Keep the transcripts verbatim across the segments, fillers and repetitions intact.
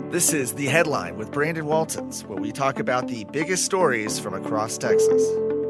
This is The Headline with Brandon Waltons, where we talk about the biggest stories from across Texas.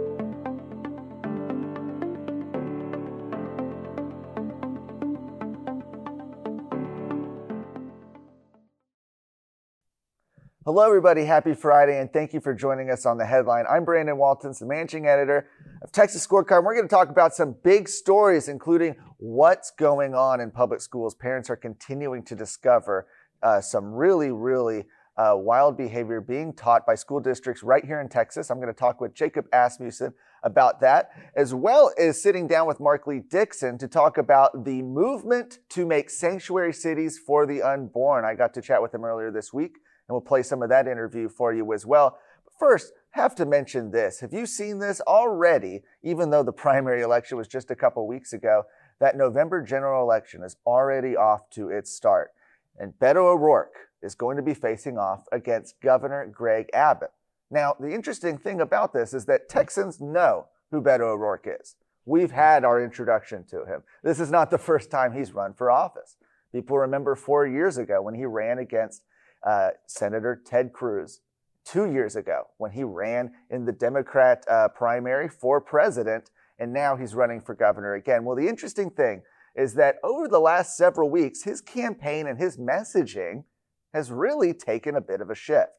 Hello, everybody. Happy Friday, and thank you for joining us on The Headline. I'm Brandon Waltons, the managing editor of Texas Scorecard. We're going to talk about some big stories, including what's going on in public schools. Parents are continuing to discover uh, some really, really uh, wild behavior being taught by school districts right here in Texas. I'm going to talk with Jacob Asmussen about that, as well as sitting down with Mark Lee Dixon to talk about the movement to make sanctuary cities for the unborn. I got to chat with him earlier this week, and we'll play some of that interview for you as well. But first, have to mention this. Have you seen this already, even though the primary election was just a couple weeks ago? That November general election is already off to its start. And Beto O'Rourke is going to be facing off against Governor Greg Abbott. Now, the interesting thing about this is that Texans know who Beto O'Rourke is. We've had our introduction to him. This is not the first time he's run for office. People remember four years ago when he ran against uh, Senator Ted Cruz. Two years ago when he ran in the Democrat uh, primary for president, and now he's running for governor again. Well, the interesting thing is that over the last several weeks, his campaign and his messaging has really taken a bit of a shift.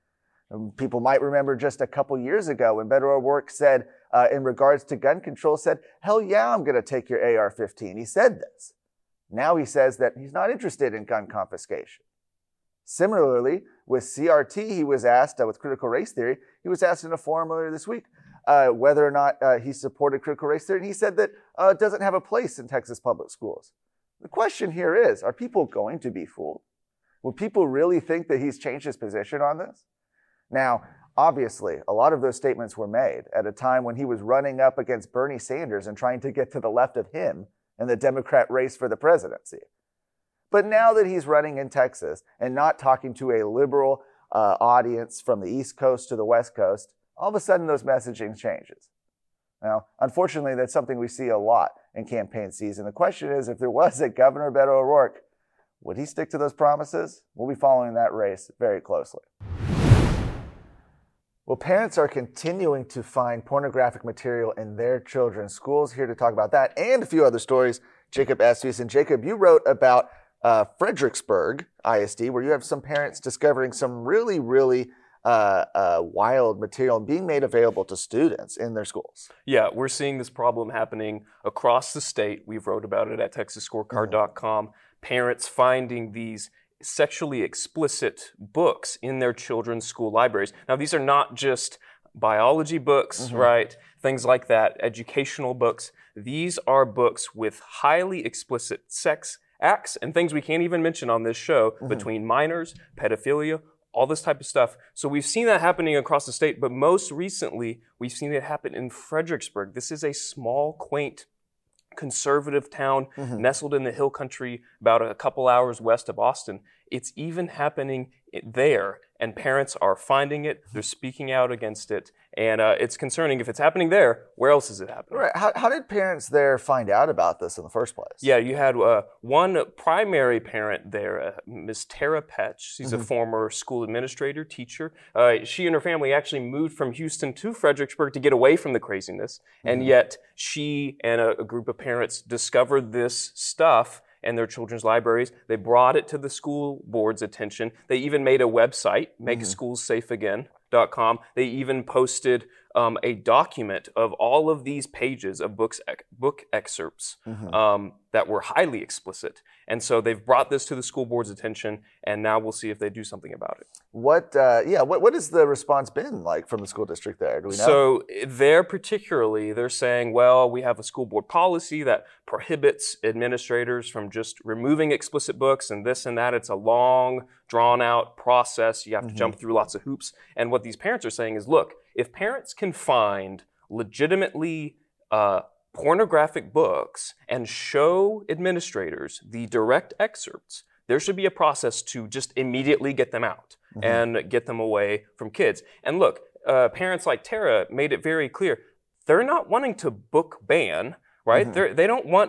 And people might remember just a couple years ago when Beto O'Rourke said, uh, in regards to gun control, said, hell yeah, I'm going to take your A R fifteen. He said this. Now he says that he's not interested in gun confiscation. Similarly, with C R T, he was asked, uh, with critical race theory, he was asked in a forum earlier this week uh, whether or not uh, he supported critical race theory, and he said that uh, it doesn't have a place in Texas public schools. The question here is, are people going to be fooled? Will people really think that he's changed his position on this? Now, obviously, a lot of those statements were made at a time when he was running up against Bernie Sanders and trying to get to the left of him in the Democrat race for the presidency. But now that he's running in Texas and not talking to a liberal uh, audience from the East Coast to the West Coast, all of a sudden those messaging changes. Now, unfortunately, that's something we see a lot in campaign season. The question is, if there was a Governor Beto O'Rourke, would he stick to those promises? We'll be following that race very closely. Well, parents are continuing to find pornographic material in their children's schools. Here to talk about that and a few other stories, Jacob Asmussen. Jacob, you wrote about uh, Fredericksburg I S D, where you have some parents discovering some really, really uh, uh, wild material being made available to students in their schools. Yeah, we're seeing this problem happening across the state. We've wrote about it at Texas Scorecard dot com. Mm-hmm. Parents finding these sexually explicit books in their children's school libraries. Now, these are not just biology books, mm-hmm. right? Things like that, educational books. These are books with highly explicit sex acts and things we can't even mention on this show mm-hmm. between minors, pedophilia, all this type of stuff. So we've seen that happening across the state, but most recently, we've seen it happen in Fredericksburg. This is a small, quaint, conservative town mm-hmm. nestled in the hill country about a couple hours west of Austin. It's even happening there, and parents are finding it. They're speaking out against it, and uh, it's concerning. If it's happening there, where else is it happening? Right. How, how did parents there find out about this in the first place? Yeah, you had uh, one primary parent there, uh, Miz Tara Petch. She's mm-hmm. a former school administrator, teacher. Uh, she and her family actually moved from Houston to Fredericksburg to get away from the craziness, mm-hmm. and yet she and a, a group of parents discovered this stuff in their children's libraries. They brought it to the school board's attention. They even made a website, make mm-hmm. schools safe again dot com. They even posted um, a document of all of these pages of books, book excerpts mm-hmm. um, that were highly explicit. And so they've brought this to the school board's attention, and now we'll see if they do something about it. What, uh, yeah, what, what has the response been like from the school district there? Do we know? So there particularly, they're saying, well, we have a school board policy that prohibits administrators from just removing explicit books and this and that. It's a long, drawn-out process. You have to mm-hmm. jump through lots of hoops. And what these parents are saying is, look, if parents can find legitimately uh, pornographic books and show administrators the direct excerpts, there should be a process to just immediately get them out mm-hmm. and get them away from kids. And look, uh, parents like Tara made it very clear, they're not wanting to book ban, right? Mm-hmm. They're, they don't want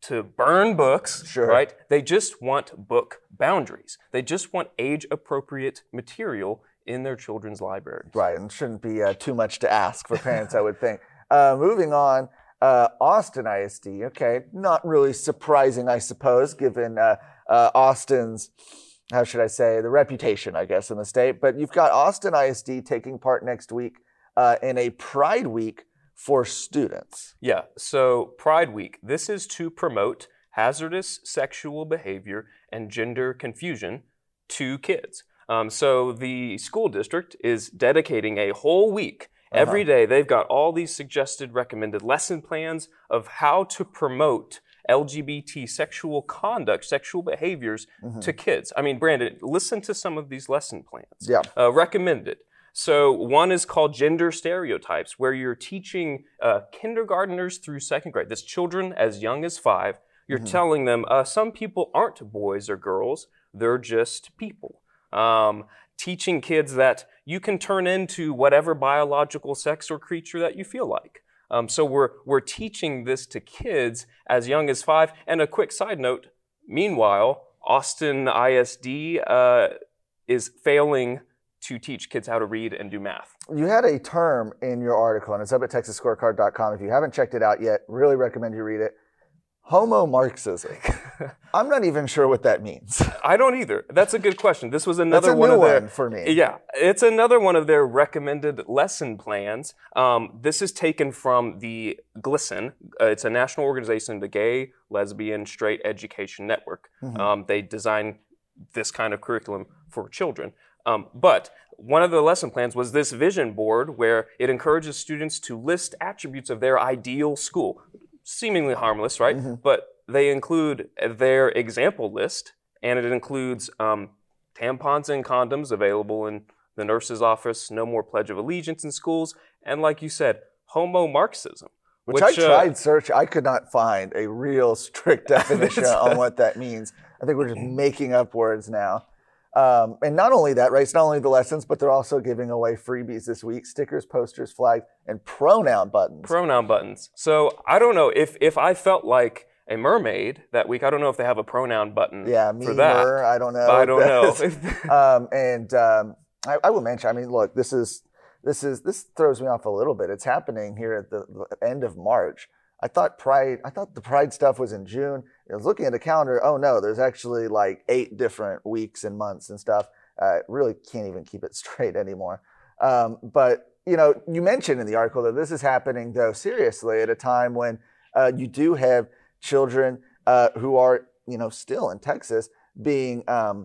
to burn books, sure. right? They just want book boundaries. They just want age-appropriate material in their children's libraries. Right, and shouldn't be uh, too much to ask for parents, I would think. Uh, moving on, uh, Austin I S D, okay, not really surprising, I suppose, given uh, uh, Austin's, how should I say, the reputation, I guess, in the state. But you've got Austin I S D taking part next week uh, in a Pride Week for students. Yeah, so Pride Week, this is to promote hazardous sexual behavior and gender confusion to kids. Um, so the school district is dedicating a whole week. Uh-huh. Every day they've got all these suggested recommended lesson plans of how to promote L G B T sexual conduct, sexual behaviors mm-hmm. to kids. I mean, Brandon, listen to some of these lesson plans. Yeah. Uh, recommended. So one is called Gender Stereotypes, where you're teaching uh, kindergartners through second grade. That's children as young as five. You're mm-hmm. telling them uh, some people aren't boys or girls. They're just people. Um, teaching kids that you can turn into whatever biological sex or creature that you feel like. Um, so we're we're teaching this to kids as young as five. And a quick side note, meanwhile, Austin I S D uh, is failing to teach kids how to read and do math. You had a term in your article, and it's up at texas scorecard dot com. If you haven't checked it out yet, really recommend you read it. Homo Marxism. I'm not even sure what that means. I don't either. That's a good question. This was another That's a one new of their one for me. Yeah, it's another one of their recommended lesson plans. Um, this is taken from the GLSEN. Uh, it's a national organization, the Gay, Lesbian, Straight Education Network. Mm-hmm. Um, they design this kind of curriculum for children. Um, but one of the lesson plans was this vision board where it encourages students to list attributes of their ideal school. Seemingly harmless, right? Mm-hmm. But they include their example list, and it includes um, tampons and condoms available in the nurse's office, no more Pledge of Allegiance in schools, and like you said, Homo Marxism. Which, which I tried uh, search. I could not find a real strict definition on what that means. I think we're just making up words now. Um, and not only that, right? It's not only the lessons, but they're also giving away freebies this week: stickers, posters, flags, and pronoun buttons. Pronoun buttons. So I don't know if if I felt like a mermaid that week. I don't know if they have a pronoun button. Yeah, me, for that. Mer, I don't know. I don't know. um, and um, I, I will mention. I mean, look, this is this is this throws me off a little bit. It's happening here at the end of March. I thought Pride. I thought the Pride stuff was in June. I was looking at the calendar. Oh no, there's actually like eight different weeks and months and stuff. Uh, really can't even keep it straight anymore. Um, but you know, you mentioned in the article that this is happening though seriously at a time when uh, you do have children uh, who are, you know, still in Texas being um,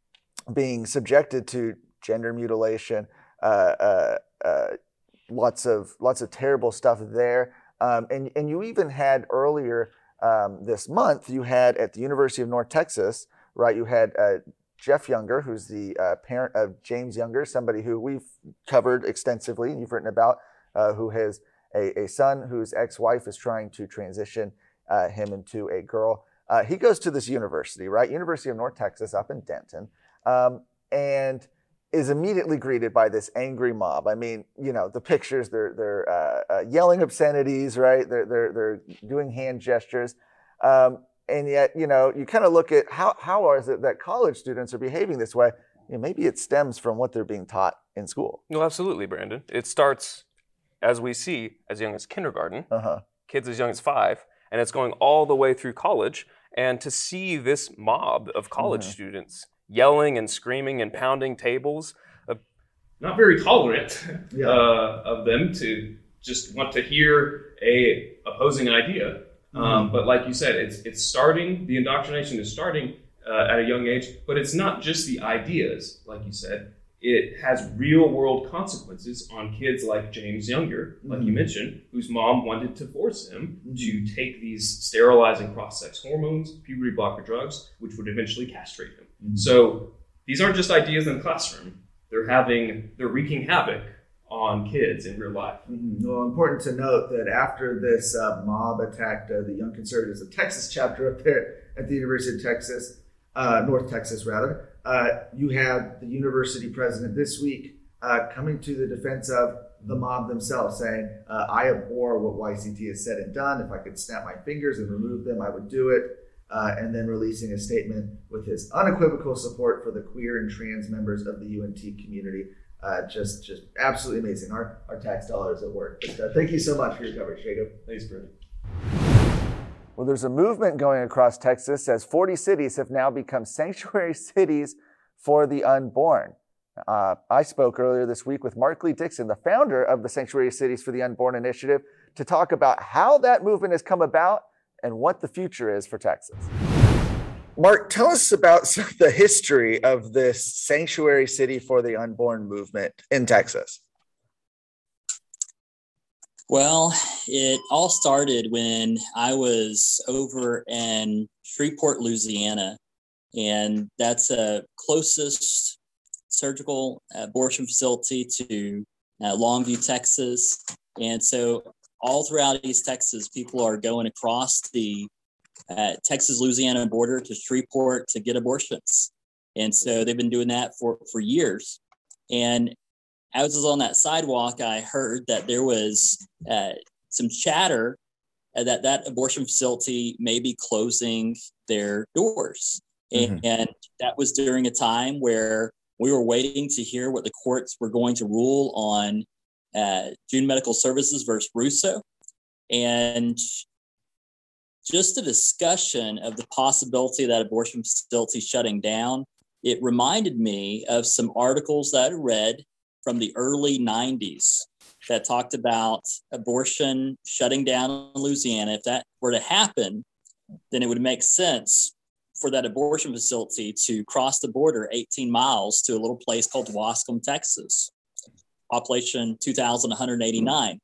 being subjected to gender mutilation. Uh, uh, uh, lots of lots of terrible stuff there. Um, and, and you even had earlier um, this month, you had at the University of North Texas, right, you had uh, Jeff Younger, who's the uh, parent of James Younger, somebody who we've covered extensively and you've written about, uh, who has a, a son whose ex-wife is trying to transition uh, him into a girl. Uh, he goes to this university, right, University of North Texas up in Denton, um, and is immediately greeted by this angry mob. I mean, you know, the pictures, they're they're uh, uh, yelling obscenities, right? They're they're they're doing hand gestures, um, and yet, you know, you kind of look at how how is it that college students are behaving this way? You know, maybe it stems from what they're being taught in school. No, absolutely, Brandon. It starts, as we see, as young as kindergarten, uh-huh. kids as young as five, and it's going all the way through college. And to see this mob of college mm-hmm. students yelling and screaming and pounding tables, uh, not very tolerant yeah. uh, of them to just want to hear a opposing idea. Mm-hmm. Um, but like you said, it's it's starting, the indoctrination is starting uh, at a young age, but it's not just the ideas, like you said. It has real world consequences on kids like James Younger, like mm-hmm. you mentioned, whose mom wanted to force him mm-hmm. to take these sterilizing cross-sex hormones, puberty blocker drugs, which would eventually castrate him. Mm-hmm. So these aren't just ideas in the classroom. They're having, they're wreaking havoc on kids in real life. Mm-hmm. Well, important to note that after this uh, mob attacked uh, the Young Conservatives of Texas chapter up there at the University of Texas, uh, North Texas rather, uh, you have the university president this week uh, coming to the defense of the mob themselves saying, uh, I abhor what Y C T has said and done. If I could snap my fingers and remove them, I would do it. Uh, and then releasing a statement with his unequivocal support for the queer and trans members of the U N T community. Uh, just just absolutely amazing. Our, our tax dollars at work. But, uh, thank you so much for your coverage, Jacob. Thanks, Brandon. Well, there's a movement going across Texas as forty cities have now become sanctuary cities for the unborn. Uh, I spoke earlier this week with Mark Lee Dixon, the founder of the Sanctuary Cities for the Unborn Initiative, to talk about how that movement has come about and what the future is for Texas. Mark, tell us about the history of this Sanctuary City for the Unborn movement in Texas. Well, it all started when I was over in Shreveport, Louisiana, and that's the closest surgical abortion facility to uh, Longview, Texas. And so all throughout East Texas, people are going across the uh, Texas-Louisiana border to Shreveport to get abortions. And so they've been doing that for, for years. And as I was on that sidewalk, I heard that there was uh, some chatter uh, that that abortion facility may be closing their doors. Mm-hmm. And, and that was during a time where we were waiting to hear what the courts were going to rule on uh, June Medical Services versus Russo. And just a discussion of the possibility of that abortion facility shutting down, it reminded me of some articles that I read from the early nineties that talked about abortion shutting down in Louisiana. If that were to happen, then it would make sense for that abortion facility to cross the border eighteen miles to a little place called Wascom, Texas, population two thousand one hundred eighty-nine.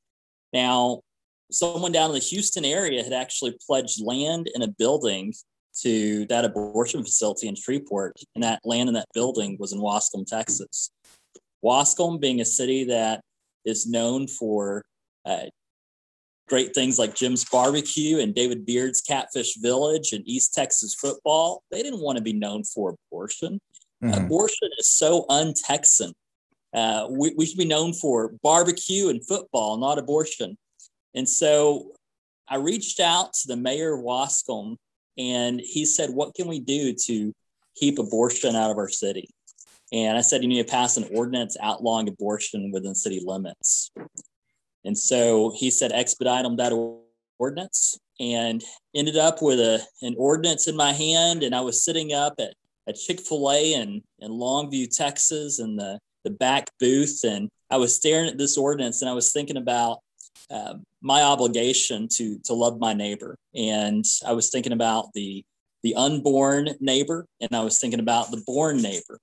Now, someone down in the Houston area had actually pledged land and a building to that abortion facility in Shreveport, and that land and that building was in Wascom, Texas. Wascom being a city that is known for uh, great things like Jim's Barbecue and David Beard's Catfish Village and East Texas football. They didn't want to be known for abortion. Mm-hmm. Abortion is so un-Texan. Uh, we, we should be known for barbecue and football, not abortion. And so I reached out to the mayor of Wascom, and he said, what can we do to keep abortion out of our city? And I said, you need to pass an ordinance outlawing abortion within city limits. And so he said, expedite on that ordinance, and ended up with a, an ordinance in my hand. And I was sitting up at, at Chick-fil-A in, in Longview, Texas, in the, the back booth. And I was staring at this ordinance, and I was thinking about uh, my obligation to, to love my neighbor. And I was thinking about the, the unborn neighbor, and I was thinking about the born neighbor.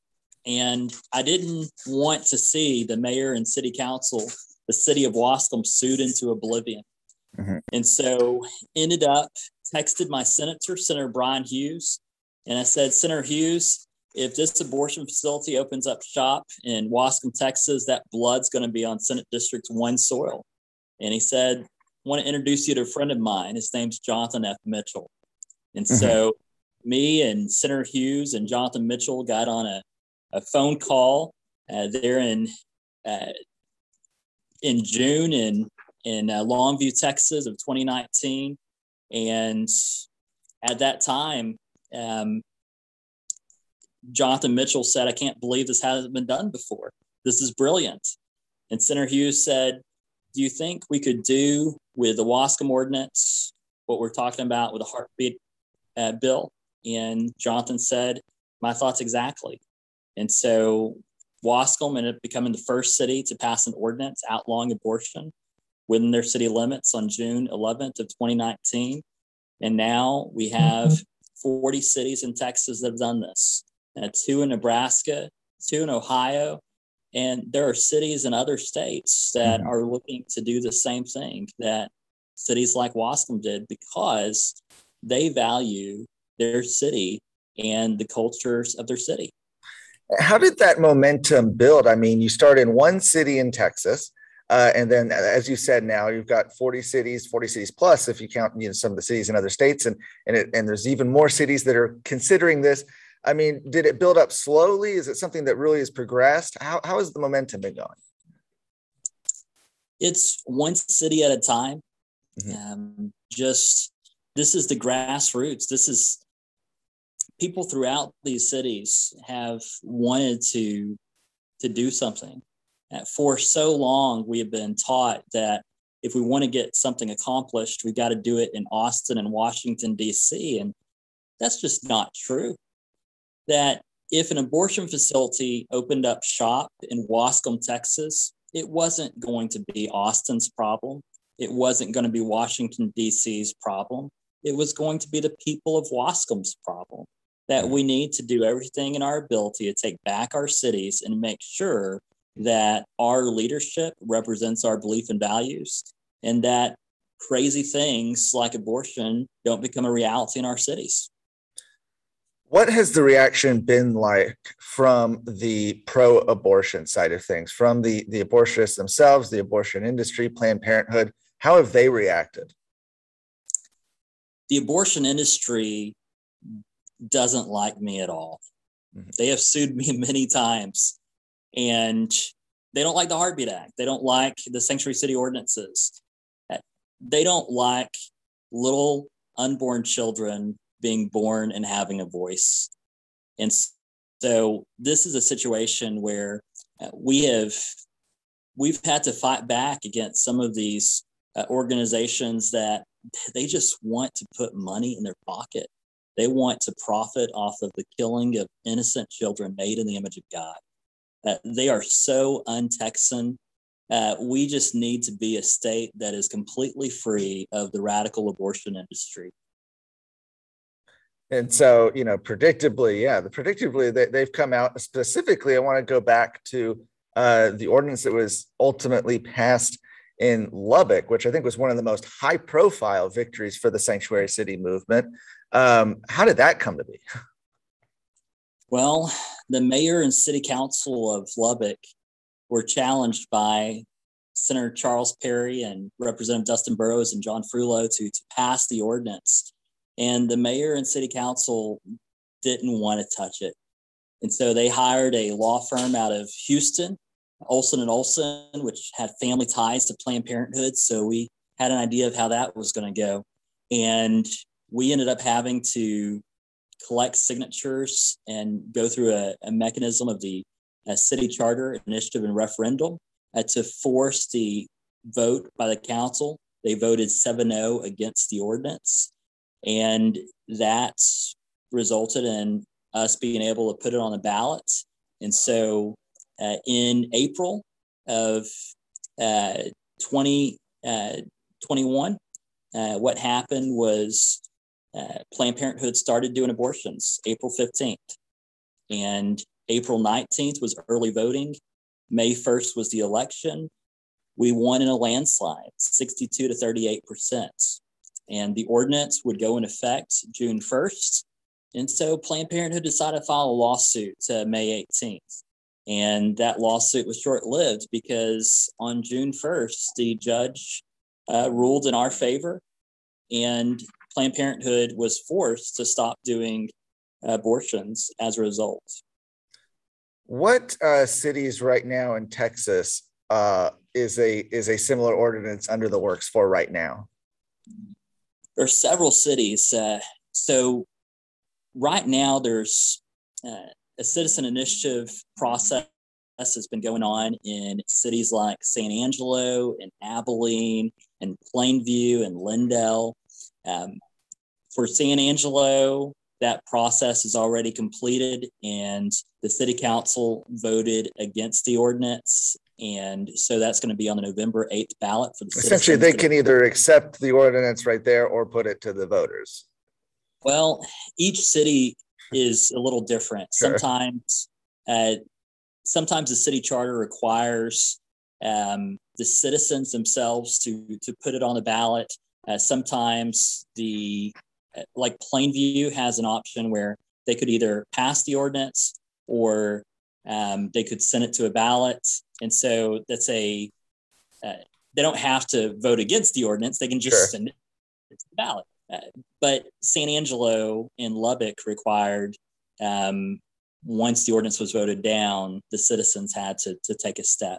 And I didn't want to see the mayor and city council, the city of Wascom, sued into oblivion. Mm-hmm. And so ended up, texted my senator, Senator Brian Hughes, and I said, Senator Hughes, if this abortion facility opens up shop in Wascom, Texas, that blood's going to be on Senate District one soil. And he said, I want to introduce you to a friend of mine. His name's Jonathan F. Mitchell. And mm-hmm. so me and Senator Hughes and Jonathan Mitchell got on a a phone call uh, there in uh, in June in in uh, Longview, Texas of twenty nineteen, and at that time, um, Jonathan Mitchell said, "I can't believe this hasn't been done before. This is brilliant." And Senator Hughes said, "Do you think we could do with the Wascom ordinance what we're talking about with a heartbeat uh, bill?" And Jonathan said, "My thoughts exactly." And so Wascom ended up becoming the first city to pass an ordinance outlawing abortion within their city limits on June eleventh of twenty nineteen. And now we have forty cities in Texas that have done this, uh, two in Nebraska, two in Ohio. And there are cities in other states that are looking to do the same thing that cities like Wascom did, because they value their city and the cultures of their city. How did that momentum build? I mean, you start in one city in Texas, uh, and then, as you said, now you've got forty cities, forty cities plus, if you count, you know, some of the cities in other states, and and it, and there's even more cities that are considering this. I mean, did it build up slowly? Is it something that really has progressed? How how has the momentum been going? It's one city at a time. Mm-hmm. Um, just this is the grassroots. This is people throughout these cities have wanted to to do something. Uh, for so long, we have been taught that if we want to get something accomplished, we've got to do it in Austin and Washington, D C. And that's just not true. That if an abortion facility opened up shop in Wascom, Texas, it wasn't going to be Austin's problem. It wasn't going to be Washington, D C's problem. It was going to be the people of Wascom's problem. That we need to do everything in our ability to take back our cities and make sure that our leadership represents our belief and values, and that crazy things like abortion don't become a reality in our cities. What has the reaction been like from the pro-abortion side of things, from the, the abortionists themselves, the abortion industry, Planned Parenthood? How have they reacted? The abortion industry doesn't like me at all. Mm-hmm. They have sued me many times, and they don't like the Heartbeat Act. They don't like the sanctuary city ordinances. They don't like little unborn children being born and having a voice. And so this is a situation where we have we've had to fight back against some of these uh, organizations that they just want to put money in their pocket. They want to profit off of the killing of innocent children made in the image of God. Uh, they are so un-Texan. Uh, we just need to be a state that is completely free of the radical abortion industry. And so, you know, predictably, yeah, the predictably they, they've come out specifically. I want to go back to uh, the ordinance that was ultimately passed in Lubbock, which I think was one of the most high profile victories for the sanctuary city movement. Um, how did that come to be? Well, the mayor and city council of Lubbock were challenged by Senator Charles Perry and Representative Dustin Burrows and John Frullo to, to pass the ordinance. And the mayor and city council didn't want to touch it. And so they hired a law firm out of Houston, Olson and Olson, which had family ties to Planned Parenthood. So we had an idea of how that was going to go. And we ended up having to collect signatures and go through a, a mechanism of the uh, city charter initiative and referendum uh, to force the vote by the council. They voted seven oh against the ordinance. And that resulted in us being able to put it on the ballot. And so uh, in April of uh, twenty twenty-one, uh, what happened was uh, Planned Parenthood started doing abortions April fifteenth. And April nineteenth was early voting. May first was the election. We won in a landslide, sixty-two to thirty-eight percent. And the ordinance would go in effect June first. And so Planned Parenthood decided to file a lawsuit uh, May eighteenth. And that lawsuit was short-lived because on June first, the judge uh, ruled in our favor, and Planned Parenthood was forced to stop doing abortions as a result. What uh, cities right now in Texas uh, is a is a similar ordinance under the works for right now? There are several cities. Uh, so right now there's uh, a citizen initiative process that's been going on in cities like San Angelo and Abilene and Plainview and Lindell. Um, for San Angelo, that process is already completed, and the city council voted against the ordinance. And so that's going to be on the November eighth ballot for the citizens. Essentially, they can either accept the ordinance right there or put it to the voters. Well, each city is a little different. Sure. Sometimes, uh, sometimes the city charter requires um, the citizens themselves to to put it on the ballot. Uh, sometimes the like Plainview has an option where they could either pass the ordinance or um, they could send it to a ballot. And so that's a, uh, they don't have to vote against the ordinance. They can just sure. send it to the ballot. Uh, but San Angelo and Lubbock required, um, once the ordinance was voted down, the citizens had to, to take a step.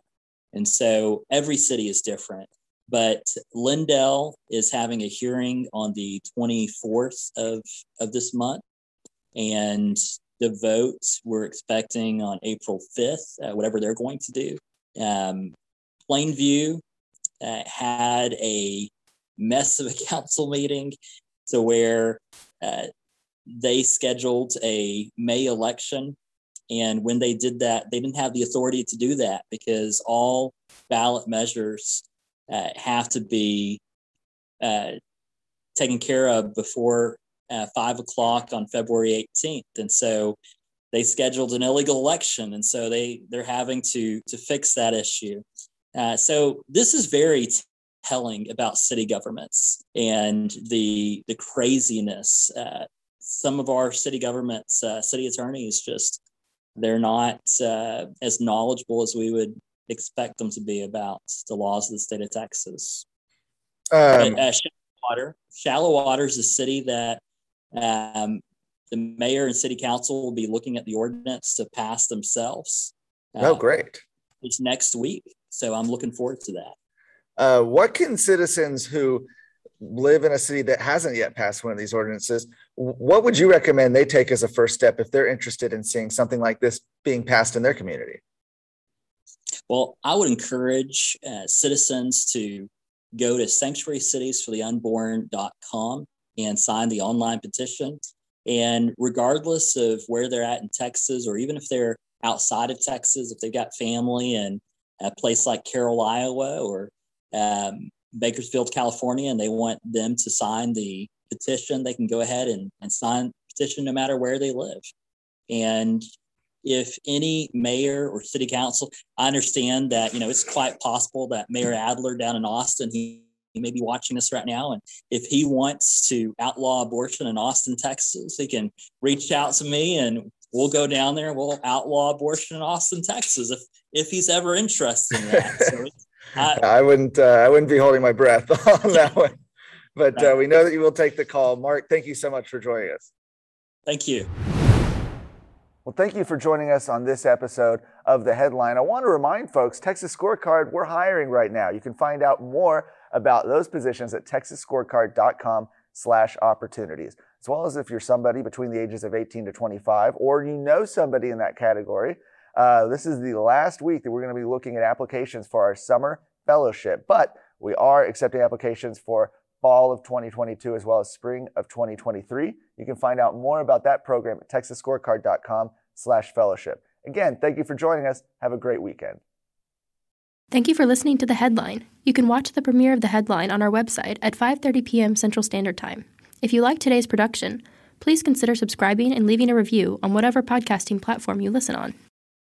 And so every city is different. But Lindell is having a hearing on the twenty-fourth of, of this month. And the vote we're expecting on April fifth, uh, whatever they're going to do. Um, Plainview uh, had a mess of a council meeting to where uh, they scheduled a May election. And when they did that, they didn't have the authority to do that because all ballot measures uh, have to be uh, taken care of before uh, five o'clock on February eighteenth. And so they scheduled an illegal election. And so they, they're having to, to fix that issue. Uh, so this is very t- telling about city governments and the, the craziness. Uh, some of our city governments, uh, city attorneys, just they're not uh, as knowledgeable as we would expect them to be about the laws of the state of Texas. Um, but, uh, Shallow Water. Shallow Water is a city that um, the mayor and city council will be looking at the ordinance to pass themselves. Uh, oh, great. It's next week. So I'm looking forward to that. Uh, what can citizens who live in a city that hasn't yet passed one of these ordinances, what would you recommend they take as a first step if they're interested in seeing something like this being passed in their community? Well, I would encourage uh, citizens to go to sanctuary cities for the unborn dot com and sign the online petition. And regardless of where they're at in Texas, or even if they're outside of Texas, if they've got family in a place like Carroll, Iowa, or um, Bakersfield, California, and they want them to sign the petition, they can go ahead and, and sign the petition no matter where they live. And if any mayor or city council, I understand that, you know, it's quite possible that Mayor Adler down in Austin, he, he may be watching this right now. And if he wants to outlaw abortion in Austin, Texas, he can reach out to me and we'll go down there and we'll outlaw abortion in Austin, Texas, if, if he's ever interested in that. So I, I wouldn't, uh, I wouldn't be holding my breath on that one, but right. uh, we know that you will take the call. Mark, thank you so much for joining us. Thank you. Well, thank you for joining us on this episode of The Headline. I want to remind folks, Texas Scorecard, we're hiring right now. You can find out more about those positions at texas scorecard dot com slash opportunities, as well as if you're somebody between the ages of eighteen to twenty-five, or you know somebody in that category. Uh, this is the last week that we're going to be looking at applications for our summer fellowship, but we are accepting applications for fall of twenty twenty-two as well as spring of twenty twenty-three. You can find out more about that program at texas scorecard dot com slash fellowship. Again, thank you for joining us. Have a great weekend. Thank you for listening to The Headline. You can watch the premiere of The Headline on our website at five thirty p.m. Central Standard Time. If you like today's production, please consider subscribing and leaving a review on whatever podcasting platform you listen on.